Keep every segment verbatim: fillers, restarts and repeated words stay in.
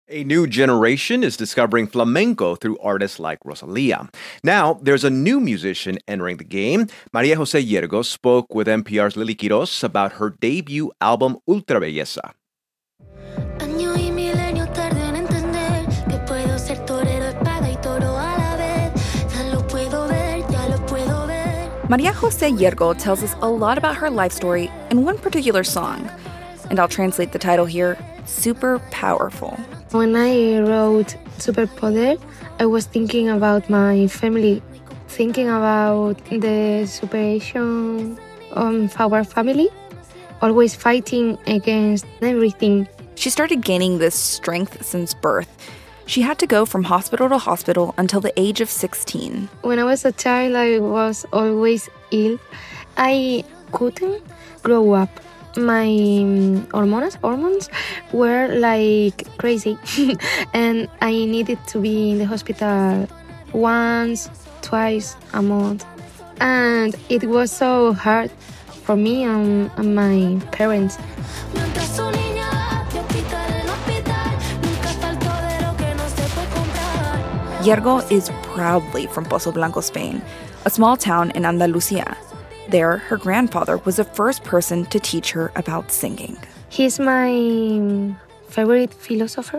A new generation is discovering flamenco through artists like Rosalía. Now, there's a new musician entering the game. María José Yergo spoke with N P R's Lily Quiroz about her debut album, Ultra Belleza. María José Yergo tells us a lot about her life story in one particular song. And I'll translate the title here, Super Powerful. When I wrote Superpoder, I was thinking about my family, thinking about the separation of our family, always fighting against everything. She started gaining this strength since birth. She had to go from hospital to hospital until the age of sixteen. When I was a child, I was always ill. I couldn't grow up. My hormones, hormones were like crazy. And I needed to be in the hospital once, twice a month. And it was so hard for me and, and my parents. Yergo is proudly from Pozo Blanco, Spain, a small town in Andalusia. There, her grandfather was the first person to teach her about singing. He's my favorite philosopher.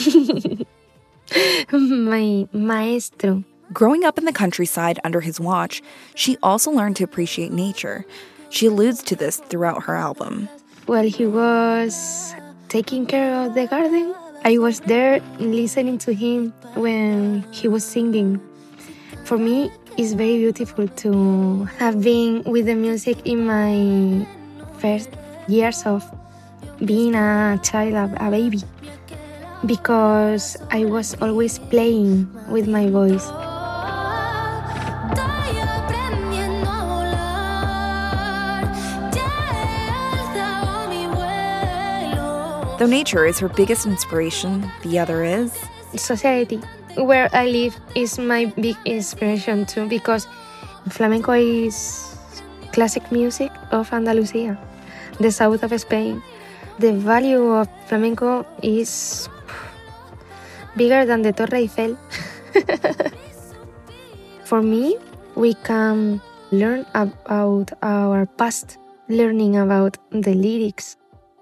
My maestro. Growing up in the countryside under his watch, she also learned to appreciate nature. She alludes to this throughout her album. While he was taking care of the garden, I was there listening to him when he was singing. For me, it's very beautiful to have been with the music in my first years of being a child, a baby, because I was always playing with my voice. Though nature is her biggest inspiration, the other is society. Where I live is my big inspiration too, because flamenco is classic music of Andalusia, the south of Spain. The value of flamenco is bigger than the Torre Eiffel. For me, we can learn about our past, learning about the lyrics.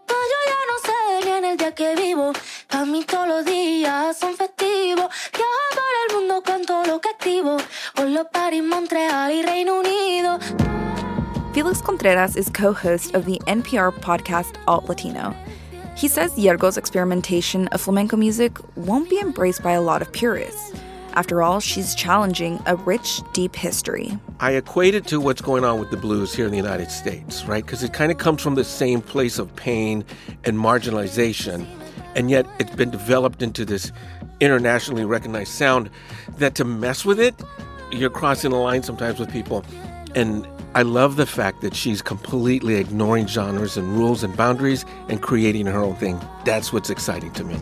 Que vivo, pa' mí todos los días son festivos. Viajo por el mundo con todo lo que activo. Hola, París, Montreal y Reino Unido. Felix Contreras is co-host of the N P R podcast Alt Latino. He says Yergo's experimentation of flamenco music won't be embraced by a lot of purists. After all, she's challenging a rich, deep history. I equate it to what's going on with the blues here in the United States, right? Because it kind of comes from the same place of pain and marginalization, and yet it's been developed into this internationally recognized sound that to mess with it, you're crossing the line sometimes with people. And I love the fact that she's completely ignoring genres and rules and boundaries and creating her own thing. That's what's exciting to me.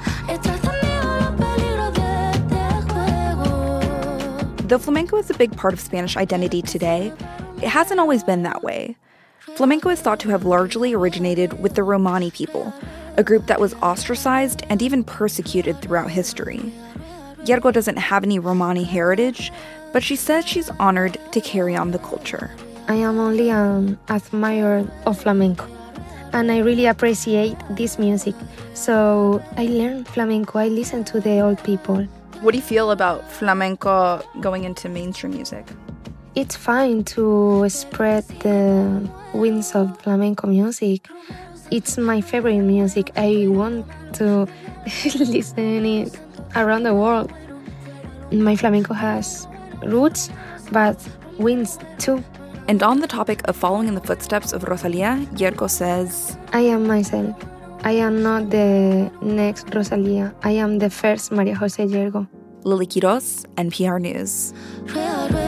Though flamenco is a big part of Spanish identity today, it hasn't always been that way. Flamenco is thought to have largely originated with the Romani people, a group that was ostracized and even persecuted throughout history. Yergo doesn't have any Romani heritage, but she says she's honored to carry on the culture. I am only an admirer of flamenco, and I really appreciate this music. So I learn flamenco, I listen to the old people. What do you feel about flamenco going into mainstream music? It's fine to spread the wings of flamenco music. It's my favorite music. I want to listen it around the world. My flamenco has roots, but wings too. And on the topic of following in the footsteps of Rosalía, Yergo says, I am myself. I am not the next Rosalía. I am the first María José Yergo. Lily Quiroz, N P R News.